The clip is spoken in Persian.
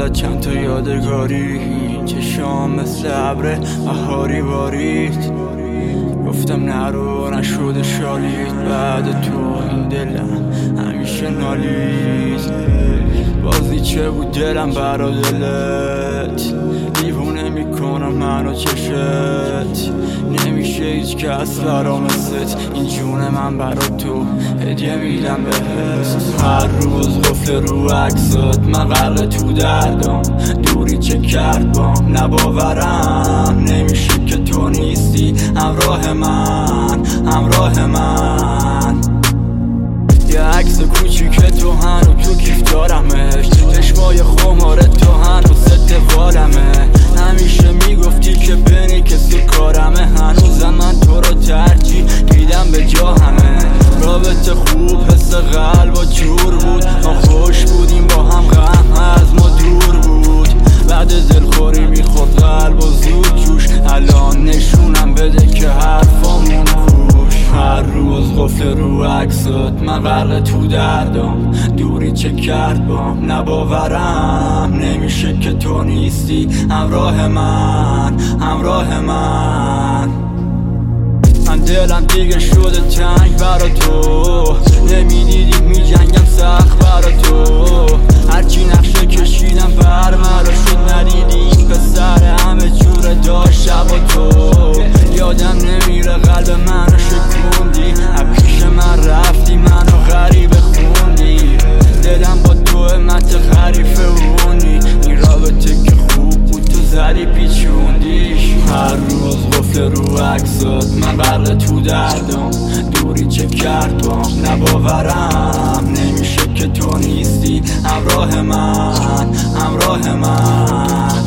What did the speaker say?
ازت چند تا یادگاری، این چشام مثل ابر بهاری بارید. گفتم نرو نشده شالید، بعد تو این دلم همیشه نالید. بازی چه بود دلم برا دلت، دیوونه میکنم منو چشت. نمیشه هیچ کس برا مثلت، این جون من برا تو هدیه میدم بهت. هر روز قفل رو عکست، من غرق تو دردم، دوری چه کرد بام نباورم. نمیشه که تو نیستی همراه من. یه عکس کوچیک تو هنو تو کیف دارمش، چشمای خمار تو هنو ست والمه. همیشه میگفتی که بینی کسی کارمه، هنوزم من تو رو ترجیح دیدم به جا همه. رابطه خوب حس قلب و جور بود، ما خوش بودیم با هم، غم از ما دور بود. بعد دلخوری میخورد قلب و زود جوش، الان نشونم بده که حرفامون خوش. هر روز قفل رو عکست، من غرق تو دردم، دوری چه کرد بام نباورم. نمیشه که تو نیستی همراه من. من دلم دیگه شده تنگ برا تو، نمیدیدی میجنگم سخت برا تو. هرچی نقشه کشیدم بر مرا شد، ندیدی این پسر همه جوره داشت شب و تو. یادم نمیره قلب منو شکوندی، از پیش من رفتی منو غریبه خوندی. دلم با تو مت غریفه اونی، این رابطه که خوب بود تو زدی پیچوندیش. هر روز قفل رو عکست، من غرق تو دردم، دوری چه کرد بام نباورم. نمیشه که تو نیستی همراه من.